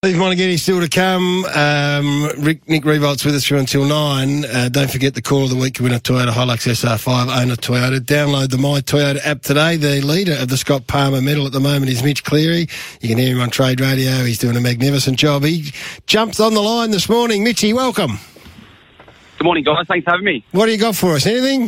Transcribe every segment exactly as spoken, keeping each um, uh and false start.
Steve Monaghan still to come. Um, Rick, Nick Revolt's with us through until nine. Uh, don't forget the call of the week winner, Toyota Hilux S R five, owner Toyota. Download the My Toyota app today. The leader of the Scott Palmer medal at the moment is Mitch Cleary. You can hear him on Trade Radio. He's doing a magnificent job. He jumps on the line this morning. Mitchy, welcome. Good morning, guys. Thanks for having me. What do you got for us? Anything?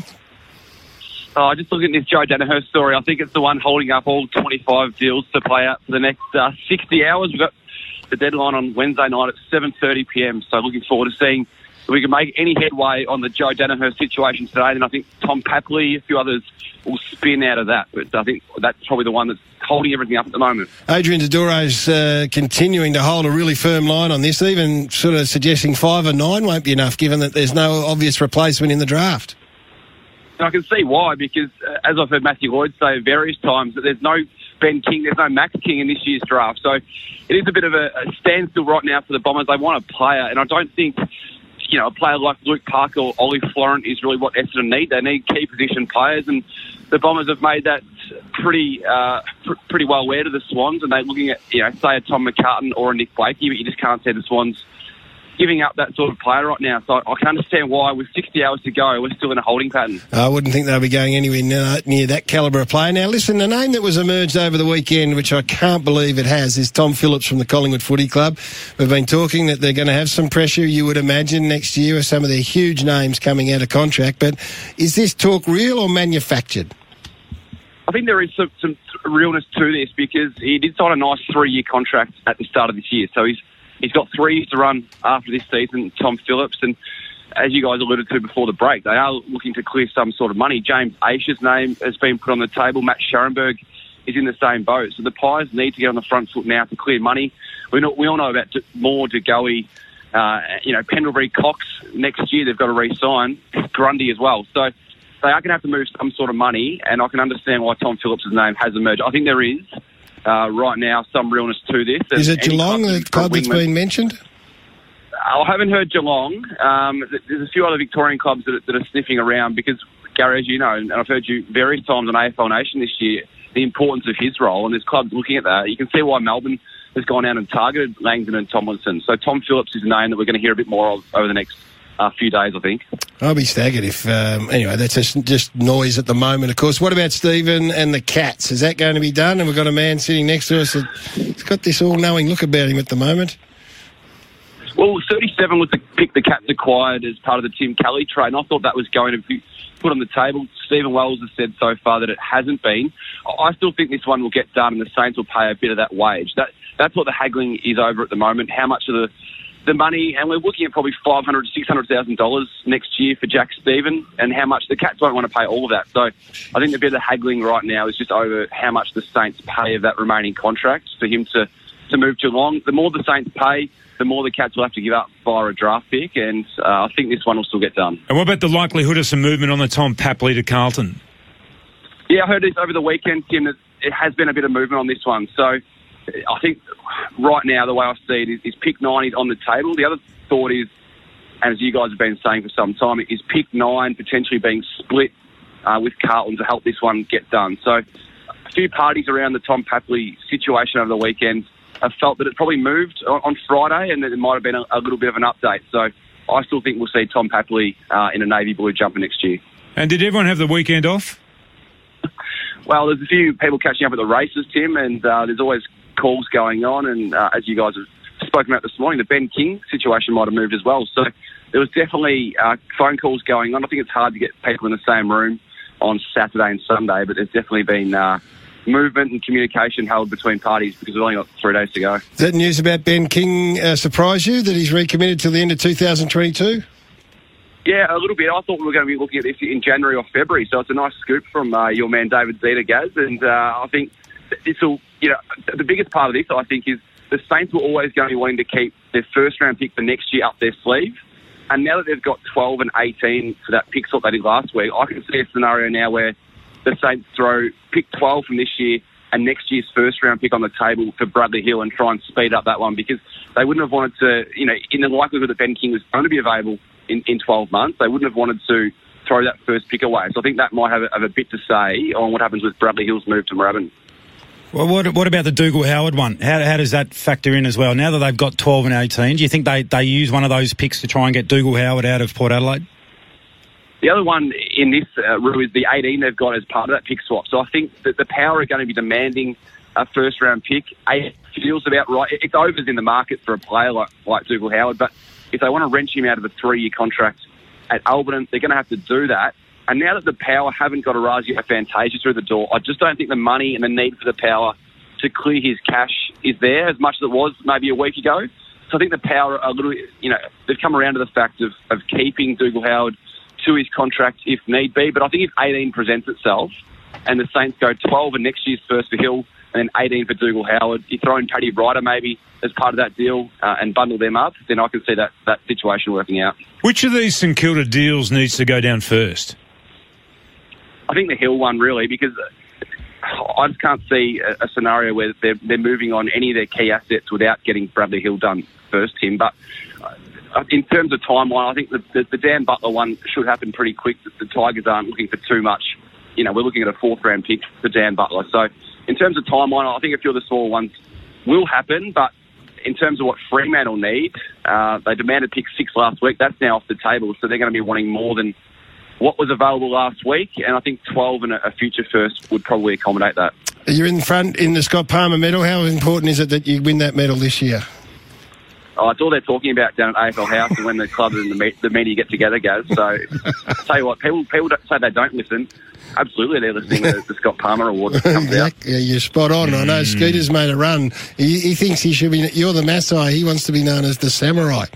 Oh, just looking at this Joe Danaher story. I think it's the one holding up all twenty-five deals to play out for the next uh, sixty hours. We've got the deadline on Wednesday night at seven thirty p.m. So looking forward to seeing if we can make any headway on the Joe Danaher situation today. And I think Tom Papley, a few others, will spin out of that. But I think that's probably the one that's holding everything up at the moment. Adrian Dodoro's uh, continuing to hold a really firm line on this, even sort of suggesting five or nine won't be enough, given that there's no obvious replacement in the draft. And I can see why, because uh, as I've heard Matthew Lloyd say various times, that there's no Ben King, there's no Max King in this year's draft. So it is a bit of a, a standstill right now for the Bombers. They want a player, and I don't think, you know, a player like Luke Parker or Ollie Florent is really what Essendon need. They need key position players, and the Bombers have made that pretty uh, pr- pretty well aware to the Swans, and they're looking at, you know, say a Tom McCartan or a Nick Blakey, but you just can't see the Swans giving up that sort of player right now. So I can understand why, with sixty hours to go, we're still in a holding pattern. I wouldn't think they'll be going anywhere near, near that calibre of player. Now, listen, the name that was emerged over the weekend, which I can't believe it has, is Tom Phillips from the Collingwood Footy Club. We've been talking that they're going to have some pressure, you would imagine, next year with some of their huge names coming out of contract. But is this talk real or manufactured? I think there is some, some realness to this, because he did sign a nice three-year contract at the start of this year. So he's He's got three years to run after this season, Tom Phillips, and as you guys alluded to before the break, they are looking to clear some sort of money. James Aisha's name has been put on the table. Matt Scharenberg is in the same boat. So the Pies need to get on the front foot now to clear money. We, know, we all know about Moore, DeGoey, uh, you know, Pendlebury, Cox. Next year they've got to re-sign Grundy as well. So they are going to have to move some sort of money, and I can understand why Tom Phillips' name has emerged. I think there is, Uh, right now, some realness to this. Is it Geelong, the club that's been mentioned? I haven't heard Geelong. Um, there's a few other Victorian clubs that are, that are sniffing around, because, Gary, as you know, and I've heard you various times on A F L Nation this year, the importance of his role, and there's clubs looking at that. You can see why Melbourne has gone out and targeted Langdon and Tomlinson. So Tom Phillips is a name that we're going to hear a bit more of over the next a few days, I think. I'll be staggered if... Um, anyway, that's just, just noise at the moment, of course. What about Stephen and the Cats? Is that going to be done? And we've got a man sitting next to us that's got this all-knowing look about him at the moment. Well, thirty-seven was the pick the Cats acquired as part of the Tim Kelly trade, and I thought that was going to be put on the table. Stephen Wells has said so far that it hasn't been. I still think this one will get done, and the Saints will pay a bit of that wage. That That's what the haggling is over at the moment. How much of the the money, and we're looking at probably five hundred thousand dollars, six hundred thousand dollars next year for Jack Stephen, and how much the Cats won't want to pay all of that. So I think the bit of the haggling right now is just over how much the Saints pay of that remaining contract for him to, to move Geelong. The more the Saints pay, the more the Cats will have to give up via a draft pick, and uh, I think this one will still get done. And what about the likelihood of some movement on the Tom Papley to Carlton? Yeah, I heard this over the weekend, Tim, that it has been a bit of movement on this one. So I think right now, the way I see it is, is pick nine is on the table. The other thought is, and as you guys have been saying for some time, is pick nine potentially being split uh, with Carlton to help this one get done. So a few parties around the Tom Papley situation over the weekend have felt that it probably moved on, on Friday, and that it might have been a, a little bit of an update. So I still think we'll see Tom Papley uh, in a navy blue jumper next year. And did everyone have the weekend off? Well, there's a few people catching up at the races, Tim, and uh, there's always calls going on, and uh, as you guys have spoken about this morning, the Ben King situation might have moved as well. So there was definitely uh, phone calls going on. I think it's hard to get people in the same room on Saturday and Sunday, but there's definitely been uh, movement and communication held between parties, because we've only got three days to go. Does that news about Ben King uh, surprise you, that he's recommitted till the end of two thousand twenty-two? Yeah, a little bit. I thought we were going to be looking at this in January or February, so it's a nice scoop from uh, your man David Zeta, Gaz, and uh, I think this will, you know, the biggest part of this, I think, is the Saints were always going to be wanting to keep their first round pick for next year up their sleeve. And now that they've got twelve and eighteen for that pick slot they did last week, I can see a scenario now where the Saints throw pick twelve from this year and next year's first round pick on the table for Bradley Hill and try and speed up that one, because they wouldn't have wanted to, you know, in the likelihood that Ben King was going to be available in, in twelve months, they wouldn't have wanted to throw that first pick away. So I think that might have a, have a bit to say on what happens with Bradley Hill's move to Moorabbin. Well, what, what about the Dougal-Howard one? How, how does that factor in as well? Now that they've got twelve and eighteen, do you think they, they use one of those picks to try and get Dougal-Howard out of Port Adelaide? The other one in this, uh, Roo, is the eighteen they've got as part of that pick swap. So I think that the Power are going to be demanding a first-round pick. Eight feels about right. It's overs in the market for a player like, like Dougal-Howard, but if they want to wrench him out of a three-year contract at Alberton, they're going to have to do that. And now that the Power haven't got Orazio Fantasia through the door, I just don't think the money and the need for the Power to clear his cash is there as much as it was maybe a week ago. So I think the Power are a little, you know, they've come around to the fact of, of keeping Dougal-Howard to his contract if need be. But I think if eighteen presents itself and the Saints go twelve and next year's first for Hill and then eighteen for Dougal-Howard, you throw in Paddy Ryder maybe as part of that deal uh, and bundle them up, then I can see that, that situation working out. Which of these St Kilda deals needs to go down first? I think the Hill one, really, because I just can't see a, a scenario where they're, they're moving on any of their key assets without getting Bradley Hill done first, Tim. But uh, in terms of timeline, I think the, the, the Dan Butler one should happen pretty quick. The, the Tigers aren't looking for too much. You know, we're looking at a fourth-round pick for Dan Butler. So in terms of timeline, I think a few of the smaller ones will happen, but in terms of what Fremantle need, uh, they demanded pick six last week. That's now off the table, so they're going to be wanting more than what was available last week, and I think twelve and a future first would probably accommodate that. You're in front in the Scott Palmer medal. How important is it that you win that medal this year? Oh, it's all they're talking about down at A F L House and when the club and the, me- the media get together, guys. So, I'll tell you what, people people don't say they don't listen. Absolutely, they're listening to the Scott Palmer Award that comes yeah, out. Yeah, you're spot on. I know Skeeter's made a run. He, he thinks he should be... You're the Maasai. He wants to be known as the Samurai.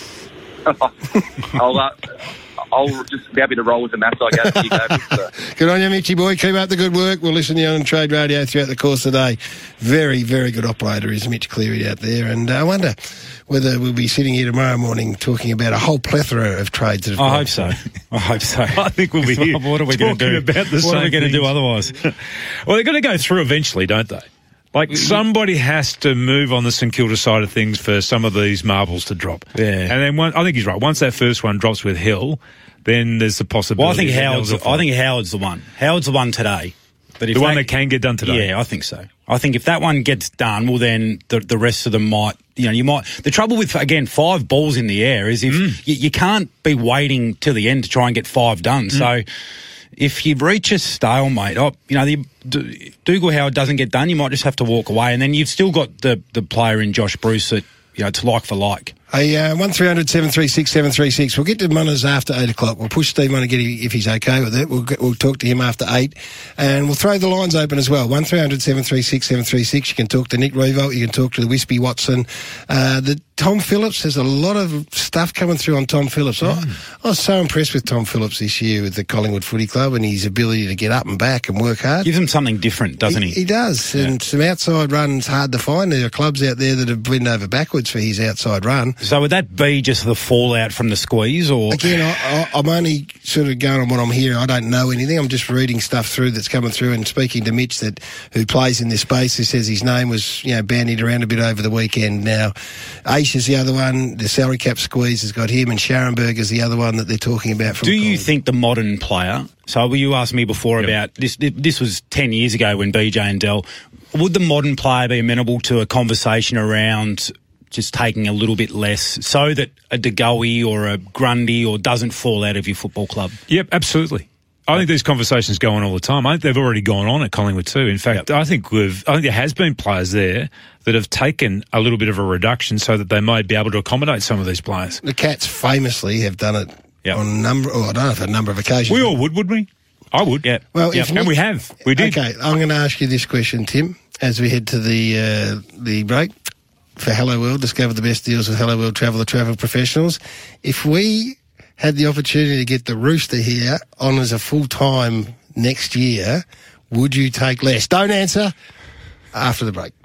I'll... Uh, I'll just be happy to roll with the maths, I guess. Good on you, Mitchy boy. Keep up the good work. We'll listen to you on Trade Radio throughout the course of the day. Very, very good operator is Mitch Cleary out there. And I wonder whether we'll be sitting here tomorrow morning talking about a whole plethora of trades. That have I hope so. I hope so. I think we'll be here. What are we going to do? About the what same are we going to do things. otherwise? Well, they're going to go through eventually, don't they? Like, somebody has to move on the St Kilda side of things for some of these marbles to drop. Yeah. And then one, I think he's right. Once that first one drops with Hill, then there's the possibility. Well, I think that Howard's. Hill's a I think Howard's the one. Howard's the one today. But if the one they, that can get done today. Yeah, I think so. I think if that one gets done, well, then the the rest of them might. You know, you might. The trouble with again five balls in the air is if Mm. you, you can't be waiting till the end to try and get five done. Mm. So if you reach a stalemate, oh, you know, the D- Dougal-Howard doesn't get done, you might just have to walk away, and then you've still got the the player in Josh Bruce that, you know, it's like for like. Hey, uh, one three hundred seven three six seven three six. We'll get to Munners after eight o'clock. We'll push Steve Munner, get him, if he's okay with it. We'll get, we'll talk to him after eight, and we'll throw the lines open as well. one three hundred seven three six seven three six. You can talk to Nick Revolt. You can talk to the Wispy Watson. Uh, the Tom Phillips. There's a lot of stuff coming through on Tom Phillips. Mm. I, I was so impressed with Tom Phillips this year with the Collingwood Footy Club and his ability to get up and back and work hard. Gives him something different, doesn't he? He, he does, yeah. And some outside runs hard to find. There are clubs out there that have been over backwards for his outside run. So would that be just the fallout from the squeeze, or again? I, I, I'm only sort of going on what I'm hearing. I don't know anything. I'm just reading stuff through that's coming through and speaking to Mitch, that who plays in this space, who says his name was, you know, bandied around a bit over the weekend. Now, Aish is the other one. The salary cap squeeze has got him, and Scharenberg is the other one that they're talking about. From Do you college. think the modern player? So you asked me before yep. about this. This was ten years ago when B J and Dell. Would the modern player be amenable to a conversation around just taking a little bit less, so that a De Goey or a Grundy or doesn't fall out of your football club? Yep, absolutely. I think these conversations go on all the time. I think they've already gone on at Collingwood too. In fact, yep. I think we've. I think there has been players there that have taken a little bit of a reduction so that they might be able to accommodate some of these players. The Cats famously have done it yep. on a number, or I don't know if a number of occasions. We all would, would we? I would. Yeah. Well, yep. if and we have. We did. Okay, I'm going to ask you this question, Tim, as we head to the uh, the break for Hello World. Discover the best deals with Hello World Travel, the travel professionals. If we had the opportunity to get the Rooster here on as a full-time next year, would you take less? Don't answer. After the break.